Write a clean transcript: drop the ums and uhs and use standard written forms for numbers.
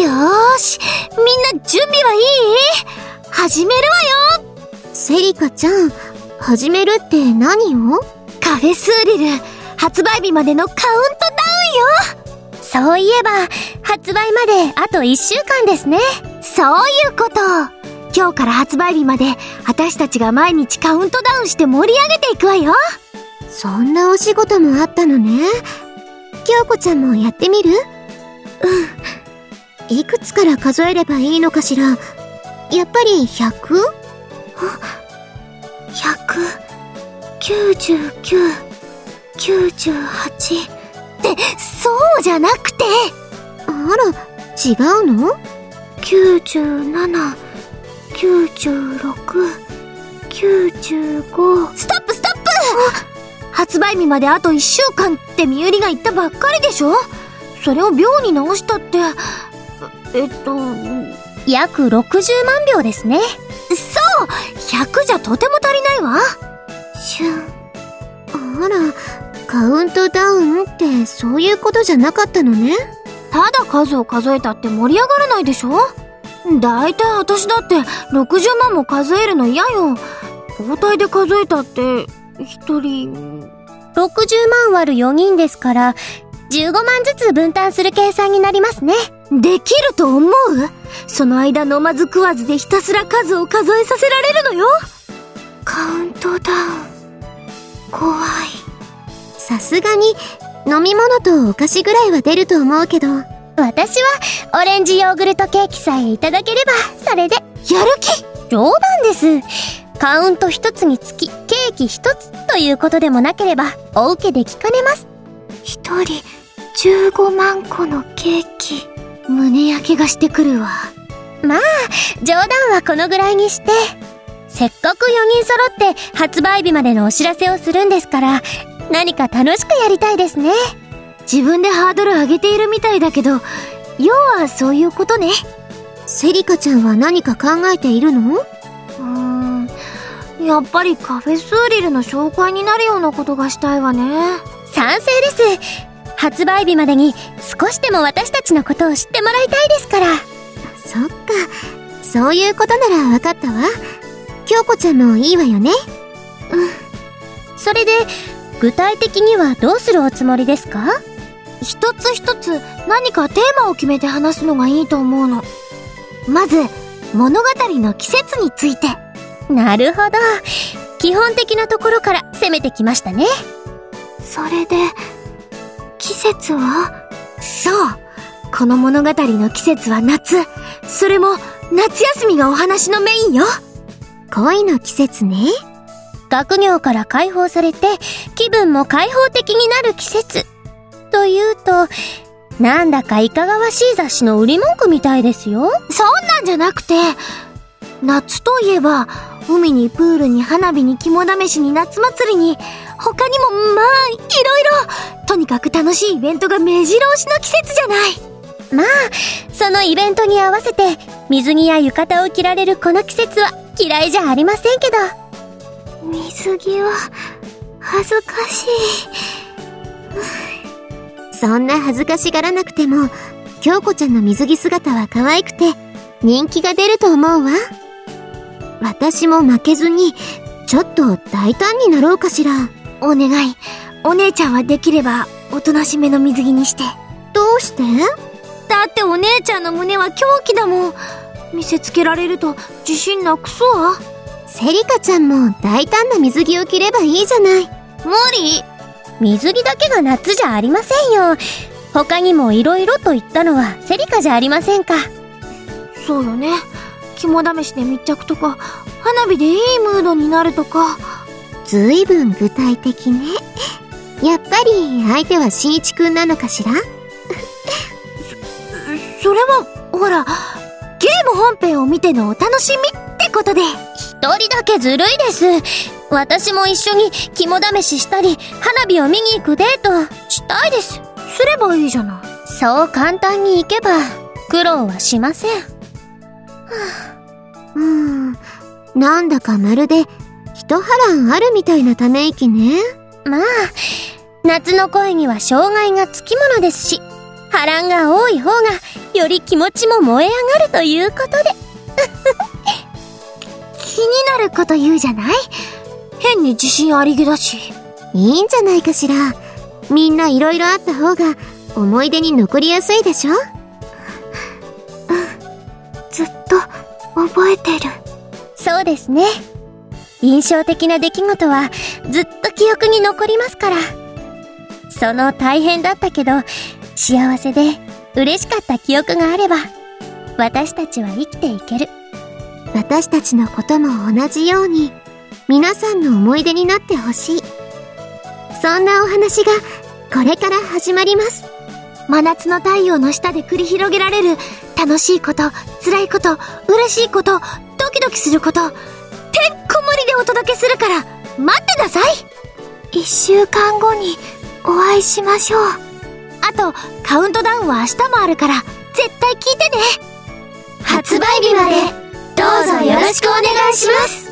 よーし、みんな準備はいい？始めるわよ。 セリカちゃん、始めるって何を？ カフェスーリル発売日までのカウントダウンよ。 そういえば発売まであと1週間ですね。 そういうこと。今日から発売日まで私たちが毎日カウントダウンして盛り上げていくわよ。 そんなお仕事もあったのね。京子ちゃんもやってみる？いくつから数えればいいのかしら。やっぱり 100？ 100、99、98ってそうじゃなくて。 あら、違うの ？97、96、95。ストップストップ！発売日まであと1週間ってみゆりが言ったばっかりでしょ。それを秒に直したって、 約60万秒ですね。 そう !100 じゃとても足りないわ。 シュン。あら、カウントダウンってそういうことじゃなかったのね。 ただ数を数えたって盛り上がらないでしょ。だいたい私だって60万も数えるの嫌よ。交代で数えたって一人 60万割る4人ですから15万ずつ分担する計算になりますね。 できると思う？その間飲まず食わずでひたすら数を数えさせられるのよ。カウントダウン怖い。 さすがに飲み物とお菓子ぐらいは出ると思うけど、私はオレンジヨーグルトケーキさえいただければそれで。やる気？ 冗談です。カウント一つにつきケーキ一つということでもなければお受けできかねます。 一人15万個のケーキ。胸焼けがしてくるわ。 まあ冗談はこのぐらいにして、せっかく4人揃って発売日までのお知らせをするんですから何か楽しくやりたいですね。 自分でハードル上げているみたいだけど、要はそういうことね。 セリカちゃんは何か考えているの？ やっぱりカフェスーリルの紹介になるようなことがしたいわね。 賛成です。発売日までに少しでも私たちのことを知ってもらいたいですから。そっか、そういうことなら分かったわ。京子ちゃんもいいわよね。それで具体的にはどうするおつもりですか？ 一つ一つ何かテーマを決めて話すのがいいと思うの。まず物語の季節について。 なるほど、基本的なところから攻めてきましたね。 それで季節は？そう、この物語の季節は夏。それも夏休みがお話のメインよ。 恋の季節ね。学業から解放されて気分も開放的になる季節というと、なんだかいかがわしい雑誌の売り文句みたいですよ。 そんなんじゃなくて、夏といえば海にプールに花火に肝試しに夏祭りに他にもまあいろいろ、とにかく楽しいイベントが目白押しの季節じゃない。 まあそのイベントに合わせて水着や浴衣を着られるこの季節は嫌いじゃありませんけど。 水着は恥ずかしい。 そんな恥ずかしがらなくても京子ちゃんの水着姿は可愛くて人気が出ると思うわ。私も負けずにちょっと大胆になろうかしら。 お願い、お姉ちゃんはできればおとなしめの水着にして。 どうして？ だってお姉ちゃんの胸は狂気だもん。見せつけられると自信なくすわ。 セリカちゃんも大胆な水着を着ればいいじゃない。 無理。 水着だけが夏じゃありませんよ。他にもいろいろと言ったのはセリカじゃありませんか。 そうよね。肝試しで密着とか花火でいいムードになるとか。 ずいぶん具体的ね。やっぱり相手は新一くんなのかしら。 それはほら、ゲーム本編を見てのお楽しみってことで。 一人だけずるいです。私も一緒に肝試ししたり花火を見に行くデートしたいです。 すればいいじゃない。 そう簡単に行けば苦労はしません。なんだかまるで一波乱あるみたいなため息ね。まあ夏の恋には障害がつきものですし、 波乱が多い方がより気持ちも燃え上がるということで気になること言うじゃない？変に自信ありげだし。 いいんじゃないかしら。みんないろいろあった方が思い出に残りやすいでしょ？ ずっと覚えてる。 そうですね。印象的な出来事はずっと記憶に残りますから。その大変だったけど幸せで嬉しかった記憶があれば私たちは生きていける。 私たちのことも同じように皆さんの思い出になってほしい。そんなお話がこれから始まります。 真夏の太陽の下で繰り広げられる楽しいこと、辛いこと、嬉しいこと、ドキドキすること、てんこ盛りでお届けするから待ってなさい。1週間後にお会いしましょう。あとカウントダウンは明日もあるから絶対聞いてね。 発売日までどうぞよろしくお願いします。